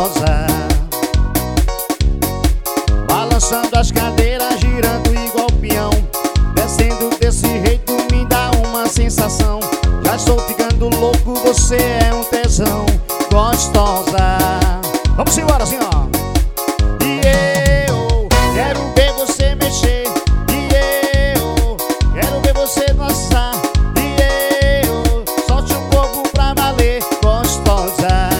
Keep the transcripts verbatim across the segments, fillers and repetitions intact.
gostosa. Balançando as cadeiras, girando igual peão, descendo desse jeito me dá uma sensação. Já estou ficando louco, você é um tesão. Gostosa. Vamos embora assim, ó. E eu quero ver você mexer. E eu quero ver você dançar. E eu solte um pouco pra valer. Gostosa.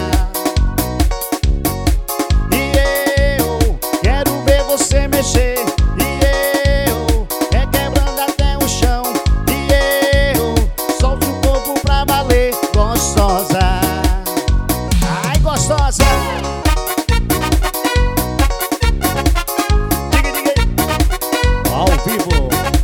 E eu quero ver você mexer. E eu é quebrando até o chão. E eu solte um pouco pra valer. Gostosa. Ai, gostosa. Diga, diga aí. Ao vivo.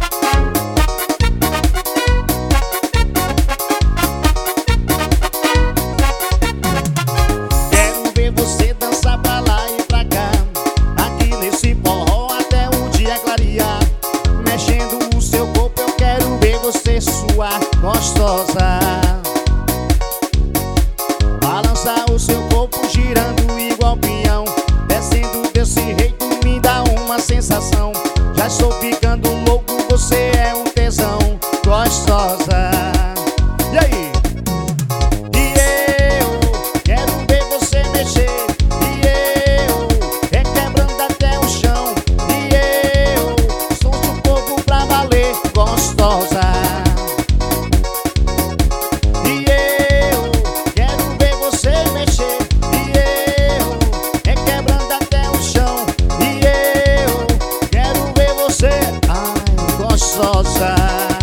Quero ver você dançar pra lá e pra cá, aqui nesse forró até o dia clarear. Mexendo o seu corpo eu quero ver você suar. Gostosa. Balançar o seu corpo girando igual peão, descendo desse jeito me dá uma sensação. Já estou ficando louco, você é um tesão. Gostosa. E aí? E eu quero ver você mexer. E eu é quebrando até o chão. E eu solte um pouco pra valer. Gostosa. E eu quero ver você mexer. E eu é quebrando até o chão. E eu quero ver você, ai, gostosa.